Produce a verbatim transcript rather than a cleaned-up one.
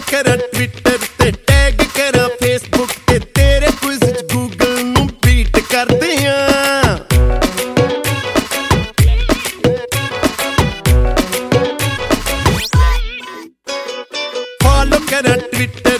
करा ट्विटर ते टैग करा फेसबुक ते तेरे क्विज गूगल नू बीट कर दियां। फॉलो करा ट्विटर